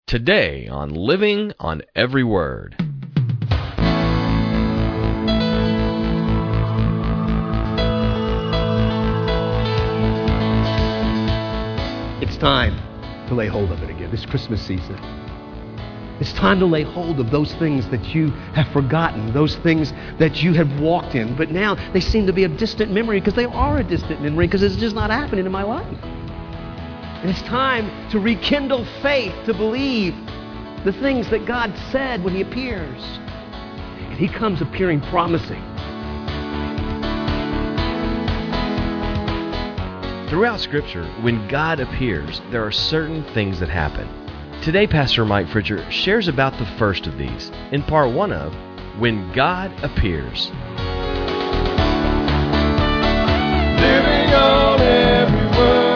Today on Living on Every Word. It's time to lay hold of it again, this Christmas season. It's time to lay hold of those things that you have forgotten, those things that you have walked in, but now they seem to be a distant memory because they are a distant memory because it's just not happening in my life. And it's time to rekindle faith, to believe the things that God said when He appears. And He comes appearing promising. Throughout Scripture, when God appears, there are certain things that happen. Today, Pastor Mike Fritcher shares about the first of these in part one of When God Appears. Living on every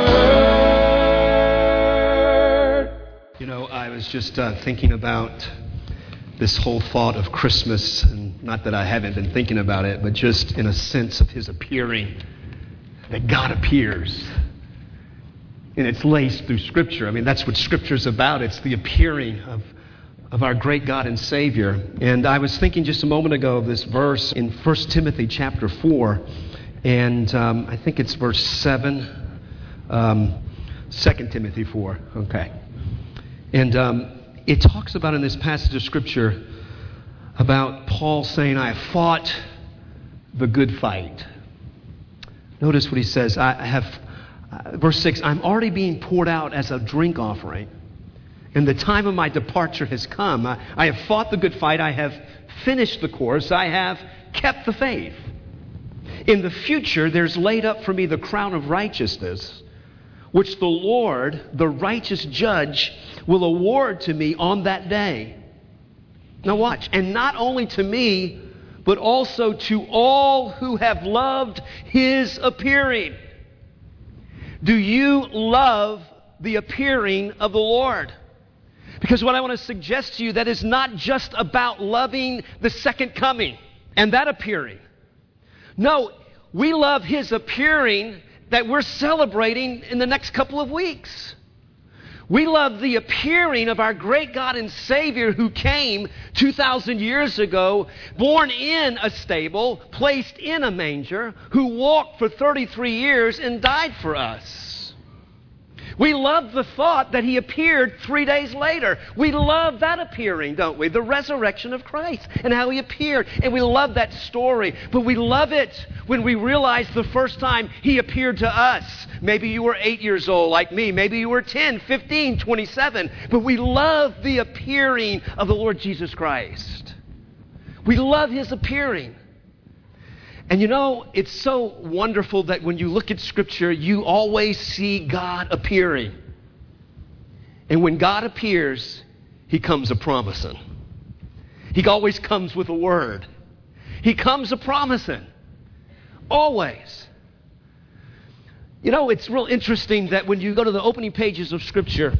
word. You know, I was just thinking about this whole thought of Christmas, and not that I haven't been thinking about it, but just in a sense of His appearing, that God appears. And it's laced through Scripture. I mean, that's what Scripture's about. It's the appearing of our great God and Savior. And I was thinking just a moment ago of this verse in 1 Timothy chapter 4, and I think it's verse 7, 2 Timothy 4, okay. And it talks about in this passage of Scripture about Paul saying, I have fought the good fight. Notice what he says, verse 6, I'm already being poured out as a drink offering, and the time of my departure has come. I have fought the good fight. I have finished the course. I have kept the faith. In the future, there's laid up for me the crown of righteousness, which the Lord, the righteous judge, will award to me on that day. Now watch. And not only to me, but also to all who have loved His appearing. Do you love the appearing of the Lord? Because what I want to suggest to you, that is not just about loving the second coming and that appearing. No, we love His appearing that we're celebrating in the next couple of weeks. We love the appearing of our great God and Savior who came 2,000 years ago, born in a stable, placed in a manger, who walked for 33 years and died for us. We love the thought that He appeared 3 days later. We love that appearing, don't we? The resurrection of Christ and how He appeared. And we love that story. But we love it when we realize the first time He appeared to us. Maybe you were 8 years old like me. Maybe you were 10, 15, 27. But we love the appearing of the Lord Jesus Christ. We love His appearing. And you know, it's so wonderful that when you look at Scripture, you always see God appearing. And when God appears, He comes a-promising. He always comes with a word. He comes a-promising. Always. You know, it's real interesting that when you go to the opening pages of Scripture,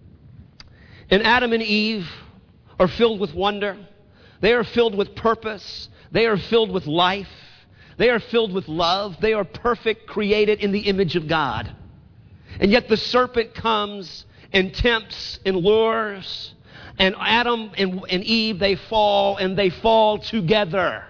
and Adam and Eve are filled with wonder. They are filled with purpose. They are filled with life. They are filled with love. They are perfect, created in the image of God. And yet the serpent comes and tempts and lures. And Adam and Eve, they fall, and they fall together.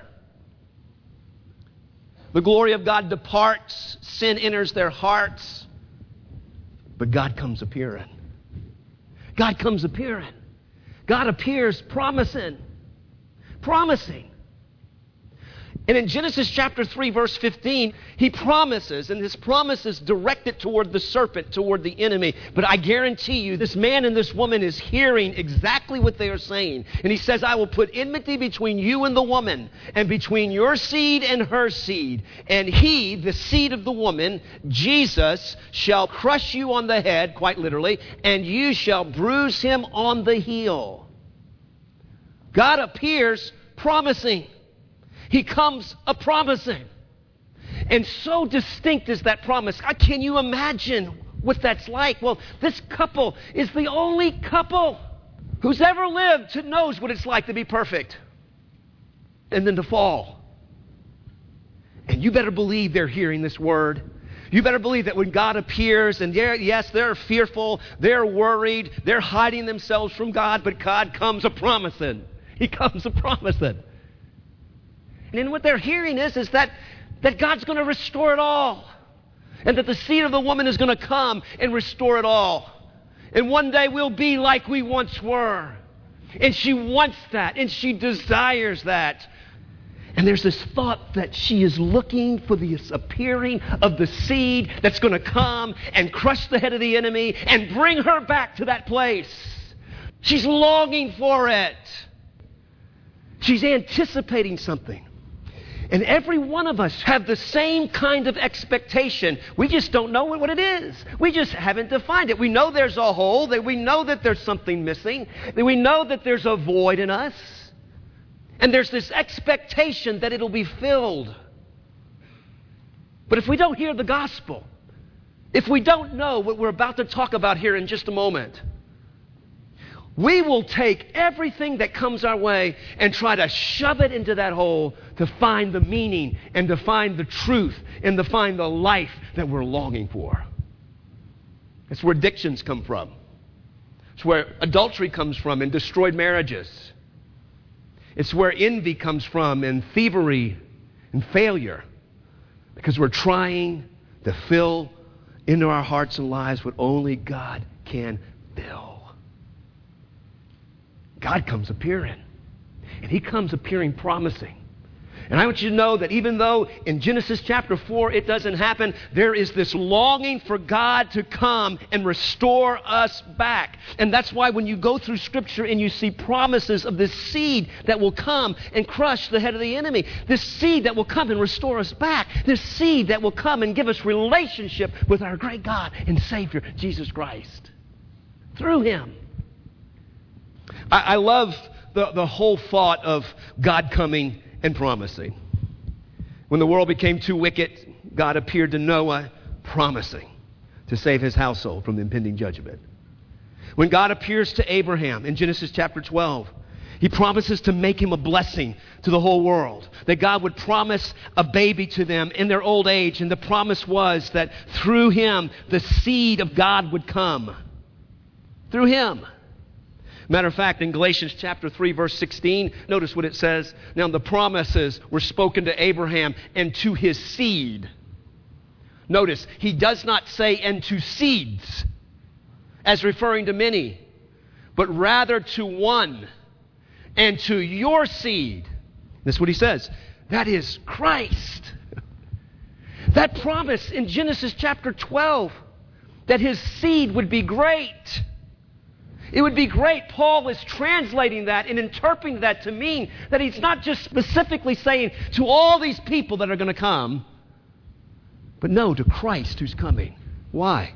The glory of God departs. Sin enters their hearts. But God comes appearing. God comes appearing. God appears promising. Promising. And in Genesis chapter 3, verse 15, He promises, and His promise is directed toward the serpent, toward the enemy. But I guarantee you, this man and this woman is hearing exactly what they are saying. And He says, I will put enmity between you and the woman, and between your seed and her seed. And he, the seed of the woman, Jesus, shall crush you on the head, quite literally, and you shall bruise him on the heel. God appears promising. He comes a-promising. And so distinct is that promise. Can you imagine what that's like? Well, this couple is the only couple who's ever lived who knows what it's like to be perfect and then to fall. And you better believe they're hearing this word. You better believe that when God appears, and yes, they're fearful, they're worried, they're hiding themselves from God, but God comes a-promising. He comes a-promising. And then what they're hearing is that God's going to restore it all. And that the seed of the woman is going to come and restore it all. And one day we'll be like we once were. And she wants that, and she desires that. And there's this thought that she is looking for this appearing of the seed that's going to come and crush the head of the enemy and bring her back to that place. She's longing for it. She's anticipating something. And every one of us have the same kind of expectation. We just don't know what it is. We just haven't defined it. We know there's a hole, that we know that there's something missing, that we know that there's a void in us. And there's this expectation that it'll be filled. But if we don't hear the gospel, if we don't know what we're about to talk about here in just a moment, we will take everything that comes our way and try to shove it into that hole to find the meaning and to find the truth and to find the life that we're longing for. That's where addictions come from. It's where adultery comes from and destroyed marriages. It's where envy comes from and thievery and failure. Because we're trying to fill into our hearts and lives what only God can fill. God comes appearing. And He comes appearing promising. And I want you to know that even though in Genesis chapter 4 it doesn't happen, there is this longing for God to come and restore us back. And that's why when you go through Scripture and you see promises of this seed that will come and crush the head of the enemy, this seed that will come and restore us back, this seed that will come and give us relationship with our great God and Savior, Jesus Christ, through Him. I love the whole thought of God coming and promising. When the world became too wicked, God appeared to Noah promising to save his household from the impending judgment. When God appears to Abraham in Genesis chapter 12, He promises to make him a blessing to the whole world. That God would promise a baby to them in their old age. And the promise was that through him, the seed of God would come. Through him. Matter of fact, in Galatians chapter 3, verse 16, notice what it says. Now the promises were spoken to Abraham and to his seed. Notice, he does not say and to seeds, as referring to many, but rather to one, and to your seed. That's what he says. That is Christ. That promise in Genesis chapter 12, that his seed would be great. It would be great. Paul is translating that and interpreting that to mean that he's not just specifically saying to all these people that are going to come, but no, to Christ who's coming. Why?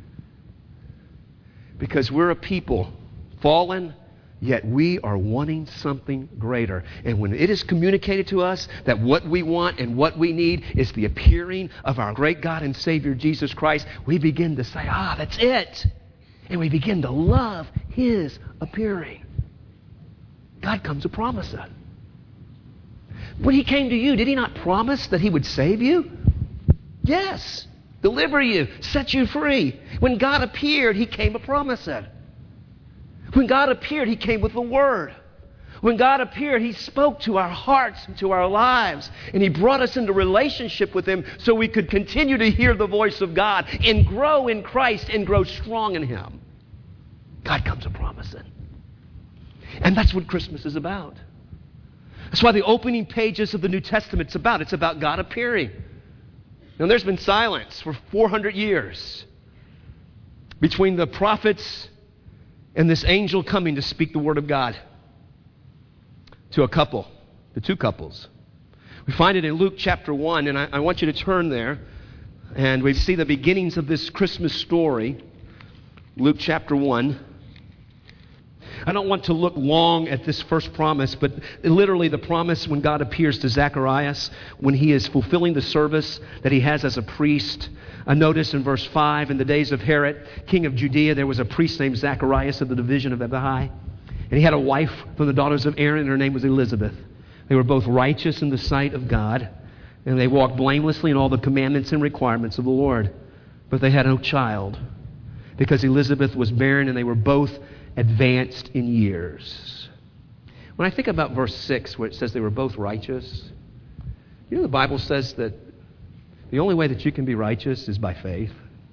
Because we're a people fallen, yet we are wanting something greater. And when it is communicated to us that what we want and what we need is the appearing of our great God and Savior Jesus Christ, we begin to say, that's it. And we begin to love his appearing. God comes to promise us. When he came to you, did he not promise that he would save you? Yes. Deliver you, set you free. When God appeared, he came to promise it. When God appeared, he came with the Word. When God appeared, he spoke to our hearts and to our lives. And he brought us into relationship with him so we could continue to hear the voice of God and grow in Christ and grow strong in him. God comes a promising. And that's what Christmas is about. That's why the opening pages of the New Testament's about. It's about God appearing. Now, there's been silence for 400 years between the prophets and this angel coming to speak the word of God to a couple, to two couples. We find it in Luke chapter 1, and I want you to turn there, and we see the beginnings of this Christmas story. Luke chapter 1. I don't want to look long at this first promise, but literally the promise when God appears to Zacharias, when he is fulfilling the service that he has as a priest. Notice in verse 5, in the days of Herod, king of Judea, there was a priest named Zacharias of the division of Abihai. And he had a wife from the daughters of Aaron, and her name was Elizabeth. They were both righteous in the sight of God. And they walked blamelessly in all the commandments and requirements of the Lord. But they had no child because Elizabeth was barren and they were both advanced in years. When I think about verse 6 where it says they were both righteous, you know the Bible says that the only way that you can be righteous is by faith.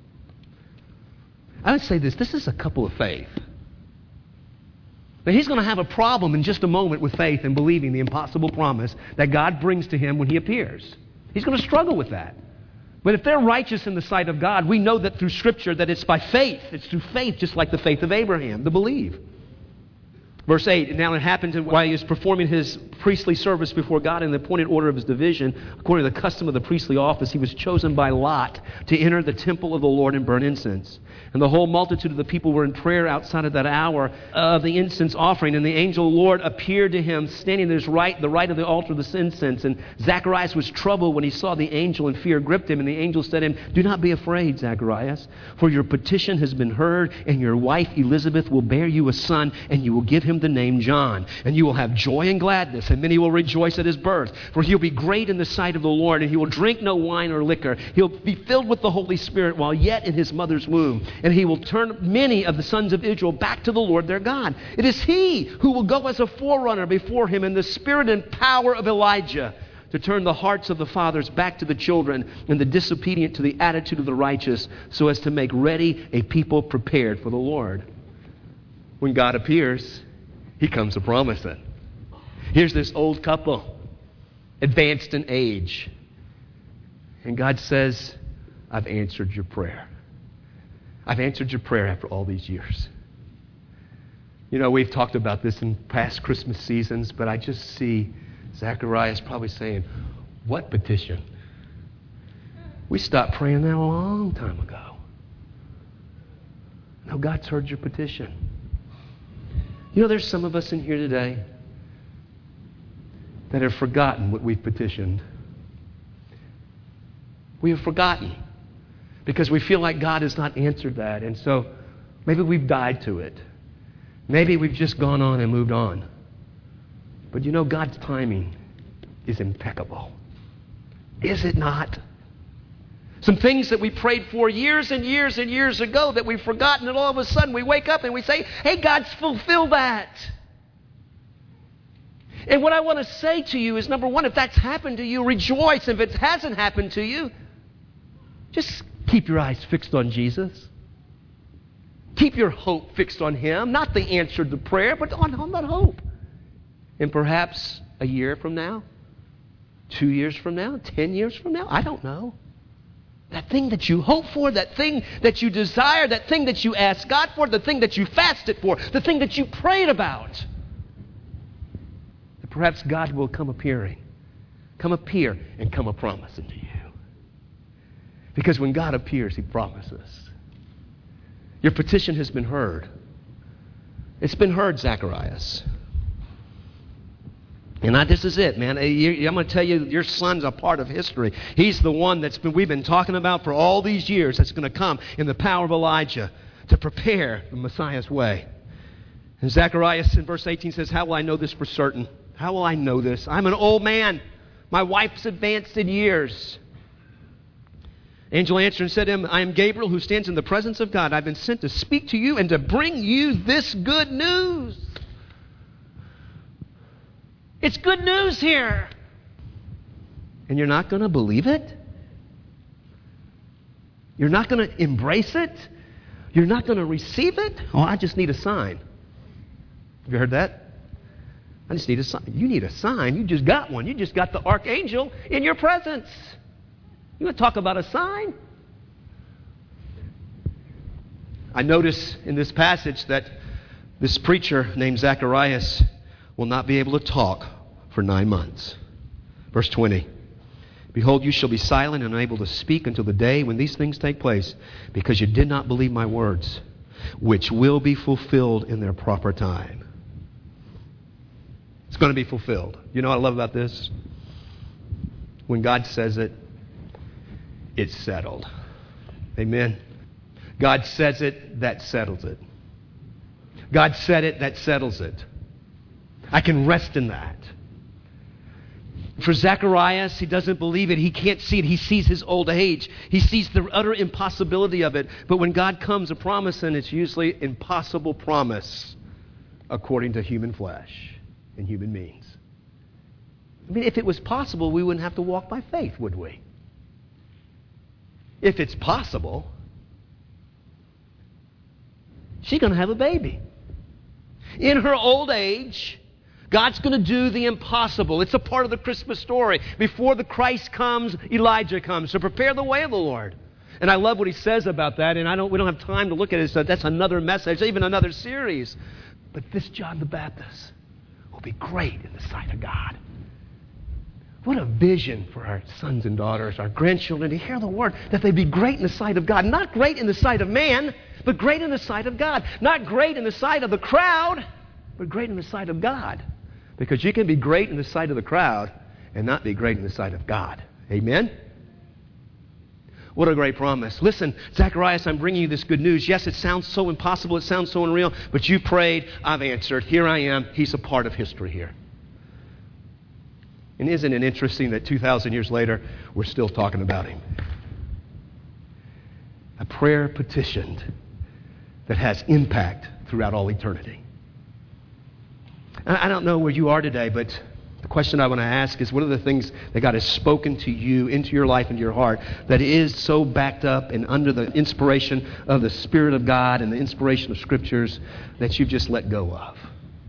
I would say this is a couple of faith. Now, he's going to have a problem in just a moment with faith and believing the impossible promise that God brings to him when he appears. He's going to struggle with that. But if they're righteous in the sight of God, we know that through Scripture that it's by faith. It's through faith, just like the faith of Abraham, to believe. Verse 8, now it happened while he was performing his priestly service before God in the appointed order of his division, according to the custom of the priestly office, he was chosen by lot to enter the temple of the Lord and burn incense. And the whole multitude of the people were in prayer outside of that hour of the incense offering. And the angel of the Lord appeared to him, standing at the right of the altar of the incense. And Zacharias was troubled when he saw the angel, and fear gripped him. And the angel said to him, do not be afraid, Zacharias, for your petition has been heard, and your wife Elizabeth will bear you a son, and you will give him the name John. And you will have joy and gladness, and many will rejoice at his birth. For he will be great in the sight of the Lord, and he will drink no wine or liquor. He'll be filled with the Holy Spirit while yet in his mother's womb. And he will turn many of the sons of Israel back to the Lord their God. It is he who will go as a forerunner before him in the spirit and power of Elijah, to turn the hearts of the fathers back to the children and the disobedient to the attitude of the righteous, so as to make ready a people prepared for the Lord. When God appears, he comes to promise it. Here's this old couple, advanced in age. And God says, I've answered your prayer. I've answered your prayer after all these years. You know, we've talked about this in past Christmas seasons, but I just see Zacharias probably saying, what petition? We stopped praying that a long time ago. No, God's heard your petition. You know, there's some of us in here today that have forgotten what we've petitioned. We have forgotten because we feel like God has not answered that. And so maybe we've died to it. Maybe we've just gone on and moved on. But you know, God's timing is impeccable. Is it not? Some things that we prayed for years and years and years ago that we've forgotten, and all of a sudden we wake up and we say, hey, God's fulfilled that. And what I want to say to you is, number one, if that's happened to you, rejoice. If it hasn't happened to you, just keep your eyes fixed on Jesus. Keep your hope fixed on him, not the answer to prayer, but on that hope. And perhaps a year from now, 2 years from now, 10 years from now, I don't know. That thing that you hope for, that thing that you desire, that thing that you ask God for, the thing that you fasted for, the thing that you prayed about. That perhaps God will come appear and come a promise into you. Because when God appears, he promises. Your petition has been heard. It's been heard, Zacharias. And this is it, man. I'm going to tell you, your son's a part of history. He's the one we've been talking about for all these years that's going to come in the power of Elijah to prepare the Messiah's way. And Zacharias in verse 18 says, how will I know this for certain? How will I know this? I'm an old man. My wife's advanced in years. Angel answered and said to him, I am Gabriel who stands in the presence of God. I've been sent to speak to you and to bring you this good news. It's good news here. And you're not going to believe it? You're not going to embrace it? You're not going to receive it? Oh, I just need a sign. Have you heard that? I just need a sign. You need a sign. You just got one. You just got the archangel in your presence. You want to talk about a sign? I notice in this passage that this preacher named Zacharias will not be able to talk for 9 months. Verse 20. Behold, you shall be silent and unable to speak until the day when these things take place, because you did not believe my words, which will be fulfilled in their proper time. It's going to be fulfilled. You know what I love about this? When God says it, it's settled. Amen. God says it, that settles it. God said it, that settles it. I can rest in that. For Zacharias, he doesn't believe it. He can't see it. He sees his old age. He sees the utter impossibility of it. But when God comes a promise, and it's usually impossible promise according to human flesh and human means. I mean, if it was possible, we wouldn't have to walk by faith, would we? If it's possible, she's going to have a baby. In her old age, God's going to do the impossible. It's a part of the Christmas story. Before the Christ comes, Elijah comes. So prepare the way of the Lord. And I love what he says about that. And we don't have time to look at it. So that's another message, even another series. But this John the Baptist will be great in the sight of God. What a vision for our sons and daughters, our grandchildren, to hear the word, that they be great in the sight of God. Not great in the sight of man, but great in the sight of God. Not great in the sight of the crowd, but great in the sight of God. Because you can be great in the sight of the crowd and not be great in the sight of God. Amen? What a great promise. Listen, Zacharias, I'm bringing you this good news. Yes, it sounds so impossible. It sounds so unreal. But you prayed. I've answered. Here I am. He's a part of history here. And isn't it interesting that 2,000 years later, we're still talking about him? A prayer petitioned that has impact throughout all eternity. I don't know where you are today, but the question I want to ask is, what are the things that God has spoken to you into your life and your heart that is so backed up and under the inspiration of the Spirit of God and the inspiration of Scriptures that you've just let go of?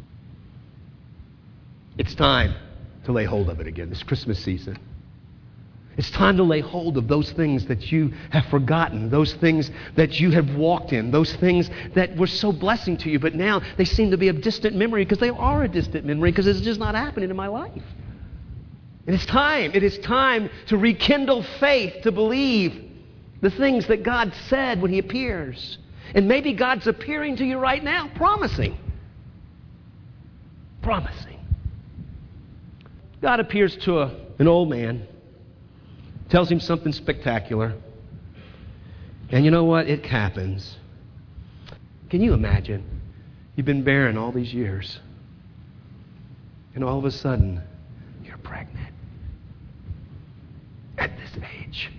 It's time to lay hold of it again this Christmas season. It's time to lay hold of those things that you have forgotten, those things that you have walked in, those things that were so blessing to you, but now they seem to be a distant memory because they are a distant memory because it's just not happening in my life. And it's time. It is time to rekindle faith, to believe the things that God said when He appears. And maybe God's appearing to you right now, promising. God appears to an old man, tells him something spectacular. And you know what? It happens. Can you imagine? You've been barren all these years. And all of a sudden, you're pregnant. At this age.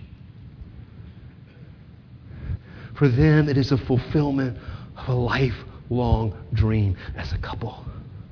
For them, it is a fulfillment of a lifelong dream as a couple.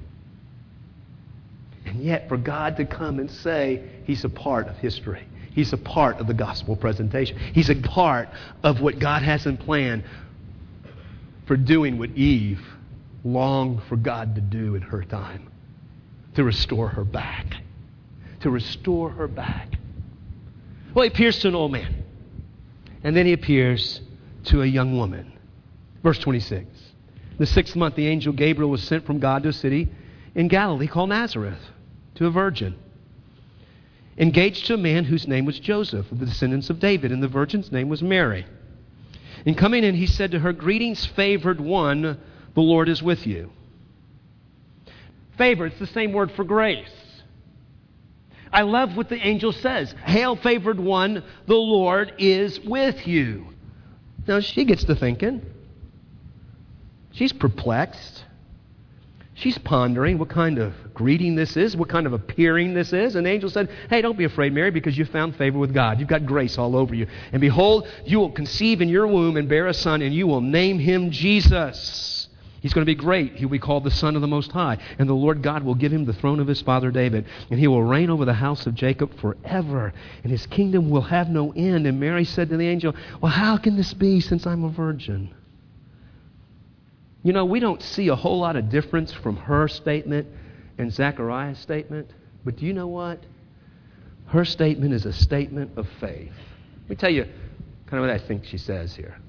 And yet, for God to come and say He's a part of history. He's a part of the gospel presentation. He's a part of what God has in plan for doing what Eve longed for God to do in her time. To restore her back. To restore her back. Well, He appears to an old man. And then He appears to a young woman. Verse 26. The 6th month, the angel Gabriel was sent from God to a city in Galilee called Nazareth, to a virgin, engaged to a man whose name was Joseph, of the descendants of David, and the virgin's name was Mary. And coming in, he said to her, "Greetings, favored one, the Lord is with you." Favor, it's the same word for grace. I love what the angel says. "Hail, favored one, the Lord is with you." Now, she gets to thinking. She's perplexed. She's pondering what kind of greeting this is, what kind of appearing this is. And the angel said, "Hey, don't be afraid, Mary, because you found favor with God. You've got grace all over you. And behold, you will conceive in your womb and bear a son, and you will name him Jesus. He's going to be great. He will be called the Son of the Most High. And the Lord God will give him the throne of his father David. And he will reign over the house of Jacob forever. And his kingdom will have no end." And Mary said to the angel, "Well, how can this be since I'm a virgin?" You know, we don't see a whole lot of difference from her statement and Zechariah's statement. But do you know what? Her statement is a statement of faith. Let me tell you kind of what I think she says here.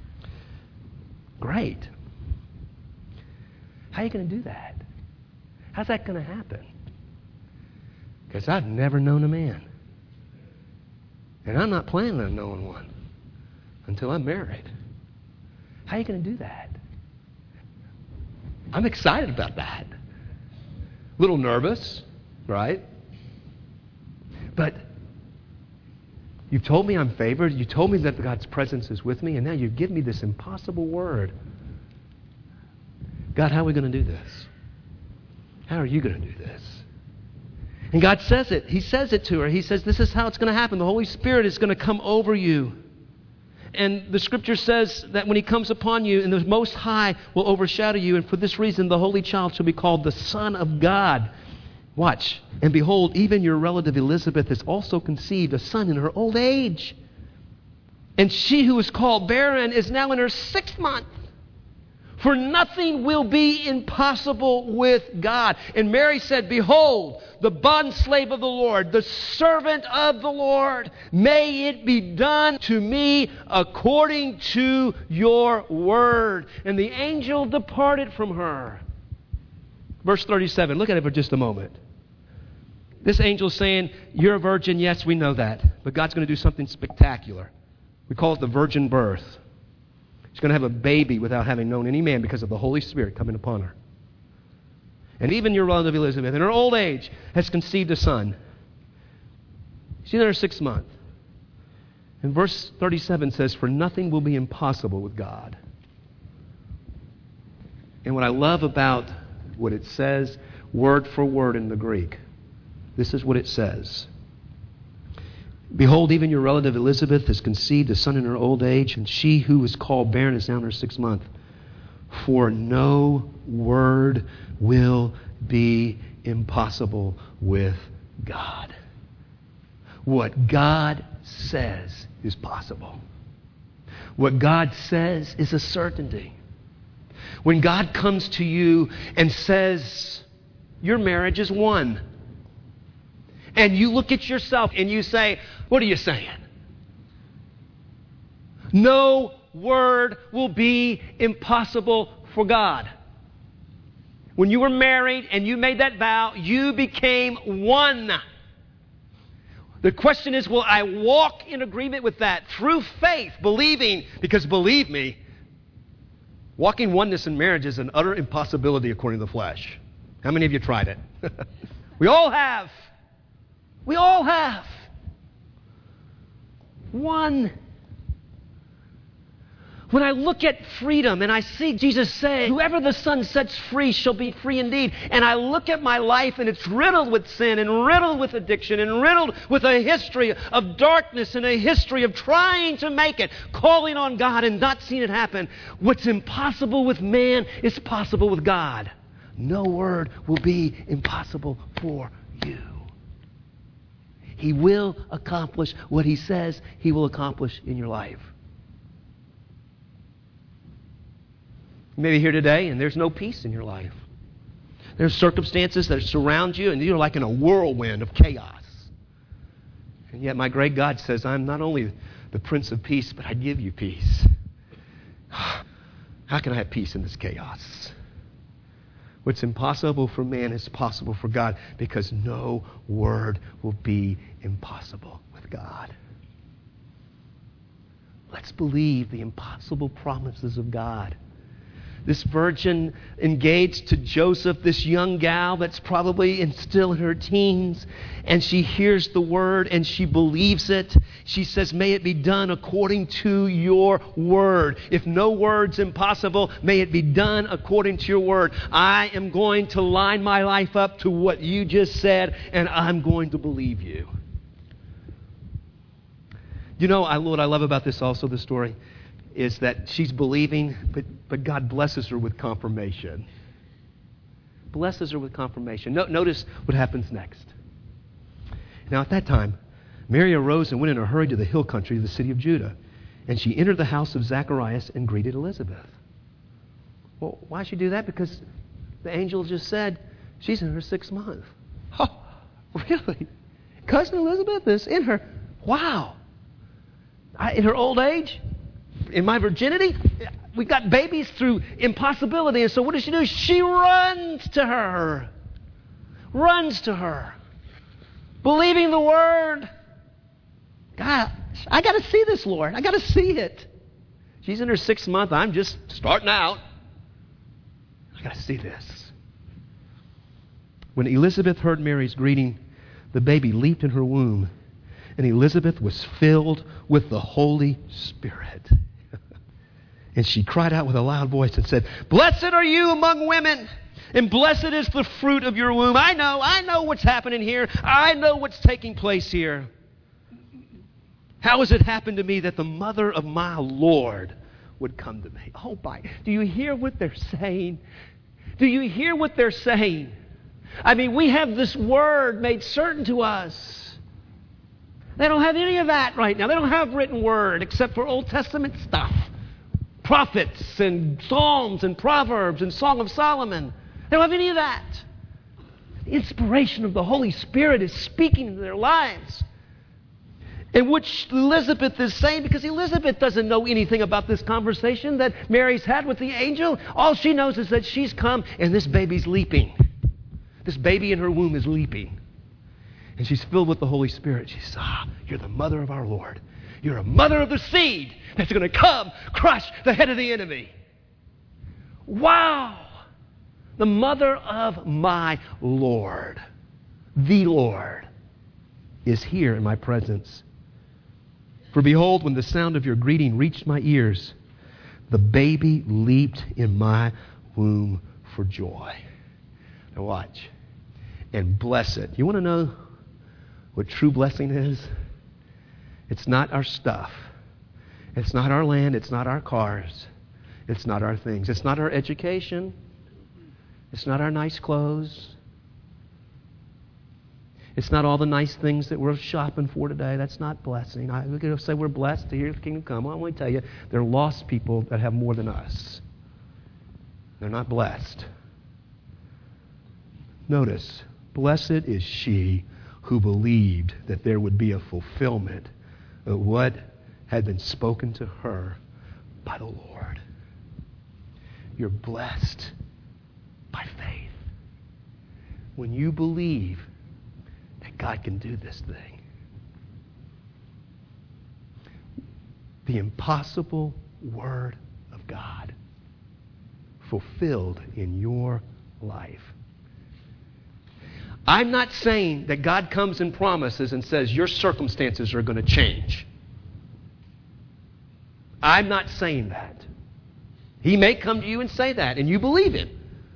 Great. How are you going to do that? How's that going to happen? Because I've never known a man. And I'm not planning on knowing one until I'm married. How are you going to do that? I'm excited about that. A little nervous, right? But you've told me I'm favored. You told me that God's presence is with me. And now you give me this impossible word. God, how are we going to do this? How are you going to do this? And God says it. He says it to her. He says, this is how it's going to happen. The Holy Spirit is going to come over you. And the Scripture says that when He comes upon you, and the Most High will overshadow you. And for this reason, the Holy Child shall be called the Son of God. Watch. And behold, even your relative Elizabeth has also conceived a son in her old age. And she who is called barren is now in her 6th month. For nothing will be impossible with God. And Mary said, behold, the bondslave of the Lord, the servant of the Lord. May it be done to me according to your word. And the angel departed from her. Verse 37, look at it for just a moment. This angel's saying, you're a virgin, yes, we know that. But God's going to do something spectacular. We call it the virgin birth. She's going to have a baby without having known any man because of the Holy Spirit coming upon her. And even your relative Elizabeth, in her old age, has conceived a son. She's in her 6th month. And verse 37 says, for nothing will be impossible with God. And what I love about what it says, word for word in the Greek, this is what it says. Behold, even your relative Elizabeth has conceived a son in her old age, and she who is called barren is now in her 6th month. For no word will be impossible with God. What God says is possible. What God says is a certainty. When God comes to you and says, your marriage is one, and you look at yourself and you say, what are you saying? No word will be impossible for God. When you were married and you made that vow, you became one. The question is, will I walk in agreement with that through faith, believing? Because believe me, walking oneness in marriage is an utter impossibility according to the flesh. How many of you tried it? We all have. We all have. One. When I look at freedom and I see Jesus say, whoever the Son sets free shall be free indeed. And I look at my life and it's riddled with sin and riddled with addiction and riddled with a history of darkness and a history of trying to make it, calling on God and not seeing it happen. What's impossible with man is possible with God. No word will be impossible for you. He will accomplish what He says He will accomplish in your life. You may be here today and there's no peace in your life. There's circumstances that surround you and you're like in a whirlwind of chaos. And yet my great God says, I'm not only the Prince of Peace, but I give you peace. How can I have peace in this chaos? What's impossible for man is possible for God, because no word will be impossible with God. Let's believe the impossible promises of God. This virgin engaged to Joseph, this young gal that's probably still in her teens, and she hears the word and she believes it. She says, may it be done according to your word. If no word's impossible, may it be done according to your word. I am going to line my life up to what you just said, and I'm going to believe you. You know what I love about this also, the story, is that she's believing, but God blesses her with confirmation. Blesses her with confirmation. Notice what happens next. Now at that time, Mary arose and went in a hurry to the hill country of the city of Judah. And she entered the house of Zacharias and greeted Elizabeth. Well, why should she do that? Because the angel just said she's in her 6th month. Oh, really? Cousin Elizabeth is in her... Wow. In her old age? In my virginity, we got babies through impossibility. And so what does she do? She runs to her. Runs to her. Believing the word. God, I got to see this, Lord. I got to see it. She's in her 6th month. I'm just starting out. I got to see this. When Elizabeth heard Mary's greeting, the baby leaped in her womb. And Elizabeth was filled with the Holy Spirit. And she cried out with a loud voice and said, blessed are you among women. And blessed is the fruit of your womb. I know what's happening here. I know what's taking place here. How has it happened to me that the mother of my Lord would come to me? Oh, my. Do you hear what they're saying? Do you hear what they're saying? I mean, we have this word made certain to us. They don't have any of that right now. They don't have written word except for Old Testament stuff. Prophets and Psalms and Proverbs and Song of Solomon. They don't have any of that. The inspiration of the Holy Spirit is speaking into their lives. And which Elizabeth is saying, because Elizabeth doesn't know anything about this conversation that Mary's had with the angel. All she knows is that she's come and this baby's leaping. This baby in her womb is leaping. And she's filled with the Holy Spirit. She says, you're the mother of our Lord. You're a mother of the seed that's going to come crush the head of the enemy. Wow! The mother of my Lord, the Lord, is here in my presence. For behold, when the sound of your greeting reached my ears, the baby leaped in my womb for joy. Now watch. And blessed. You want to know what true blessing is? It's not our stuff. It's not our land. It's not our cars. It's not our things. It's not our education. It's not our nice clothes. It's not all the nice things that we're shopping for today. That's not blessing. We're going to say we're blessed to hear the kingdom come. Well, I want to tell you, there are lost people that have more than us. They're not blessed. Notice, blessed is she who believed that there would be a fulfillment of what had been spoken to her by the Lord. You're blessed by faith. When you believe that God can do this thing. The impossible Word of God fulfilled in your life. I'm not saying that God comes and promises and says your circumstances are going to change. I'm not saying that. He may come to you and say that, and you believe Him.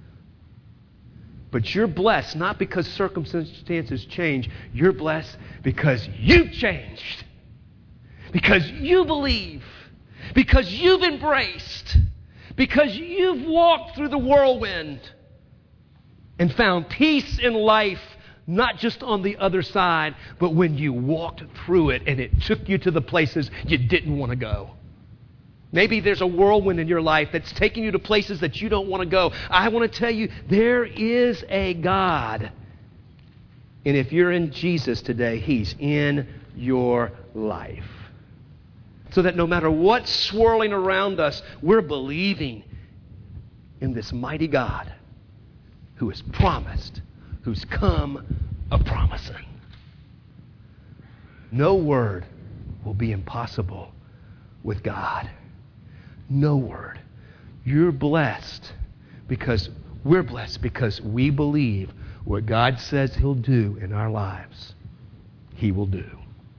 But you're blessed not because circumstances change. You're blessed because you changed. Because you believe. Because you've embraced. Because you've walked through the whirlwind and found peace in life, not just on the other side, but when you walked through it and it took you to the places you didn't want to go. Maybe there's a whirlwind in your life that's taking you to places that you don't want to go. I want to tell you, there is a God. And if you're in Jesus today, He's in your life. So that no matter what's swirling around us, we're believing in this mighty God who has promised, who's come a-promising. No word will be impossible with God. No word. You're blessed because we're blessed because we believe what God says He'll do in our lives, He will do.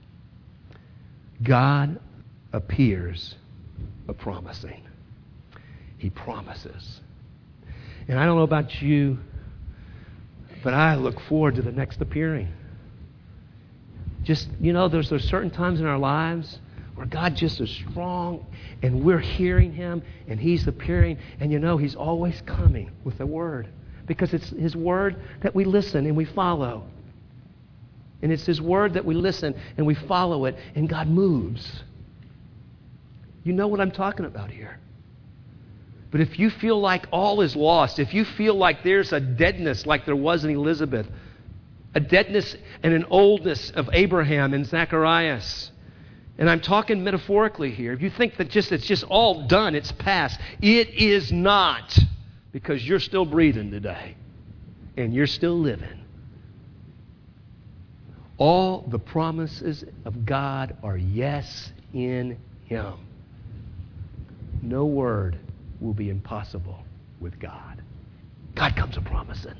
God appears a-promising. He promises. And I don't know about you, but I look forward to the next appearing. Just, there's certain times in our lives where God just is strong and we're hearing Him and He's appearing. And He's always coming with a word because it's His word that we listen and we follow. And it's His word that we listen and we follow it and God moves. You know what I'm talking about here. But if you feel like all is lost, if you feel like there's a deadness like there was in Elizabeth, a deadness and an oldness of Abraham and Zacharias, and I'm talking metaphorically here. If you think that it's just all done, it's past, it is not, because you're still breathing today and you're still living. All the promises of God are yes in Him. No word will be impossible with God. God comes a-promising.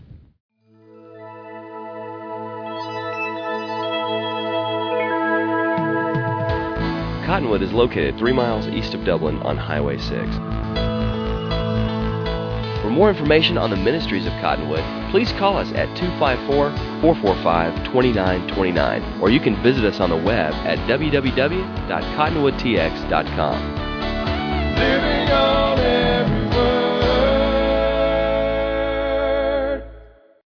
Cottonwood is located 3 miles east of Dublin on Highway 6. For more information on the ministries of Cottonwood, please call us at 254-445-2929, or you can visit us on the web at www.cottonwoodtx.com. Living on